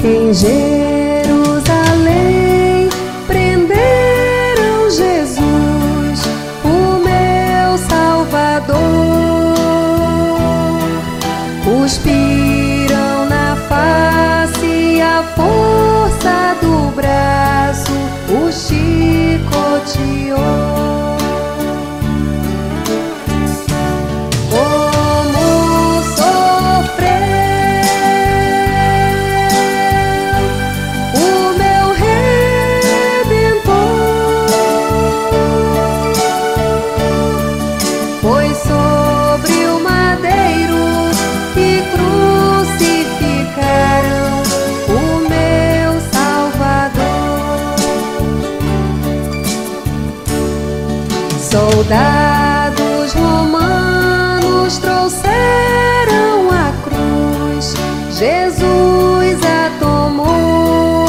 Em Jerusalém prenderam Jesus, o meu Salvador. Cuspiram na face a força do braço, o chicoteou. Foi sobre o madeiro que crucificaram o meu Salvador. Soldados romanos trouxeram a cruz, Jesus a tomou.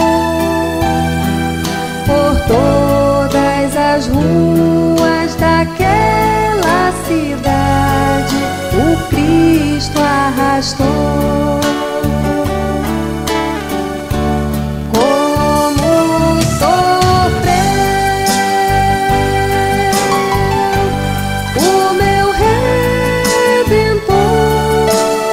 Por todas as ruas daquela cidade o Cristo arrastou. Como sofreu o meu Redentor.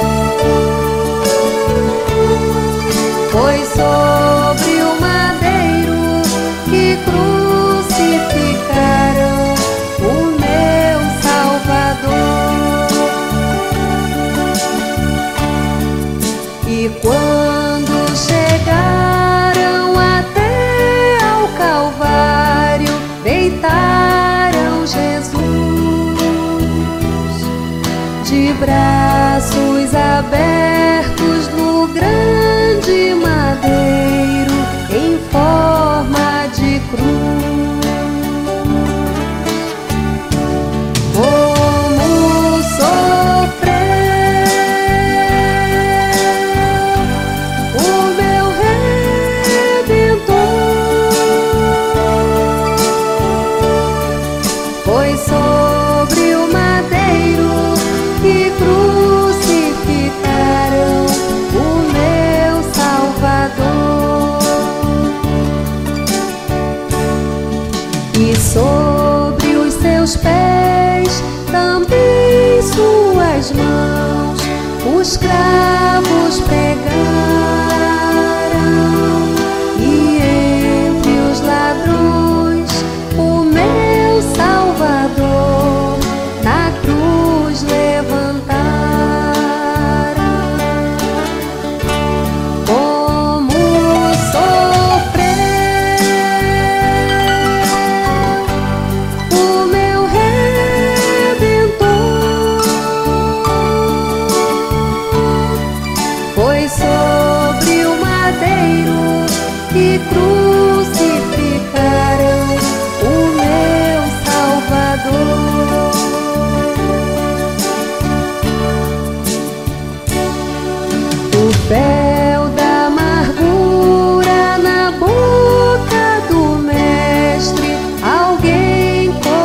Foi sobre o madeiro que crucificaram o meu Salvador. E quando chegaram até ao Calvário, deitaram Jesus de braços abertos no grande madeiro em forma de cruz. Como sofreu o meu Redentor. Foi sobre o madeiro que crucificaram o meu Salvador. E sobre os seus pés, também suas mãos, os cravos pregaram. E entre os ladrões, o meu Salvador na cruz levantaram. Como sofreu o meu Redentor. Foi sobre o madeiro que crucificaram o meu Salvador. O fel da amargura na boca do mestre alguém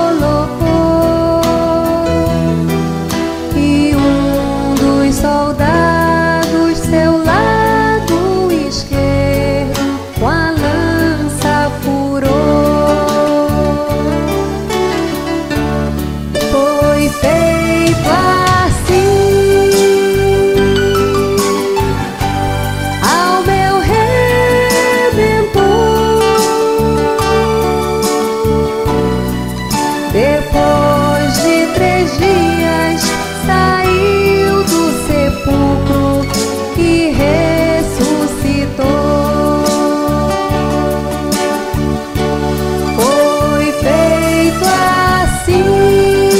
colocou, e um dos soldados seu lado esquerdo com a lança furou. Foi feito assim ao meu Redentor. Depois de 3 dias saiu do sepulcro e ressuscitou. Foi feito assim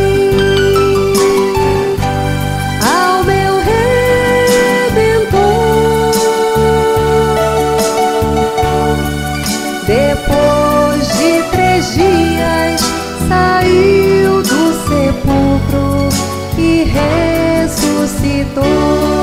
ao meu Redentor. Depois de 3 dias saiu do sepulcro e ressuscitou.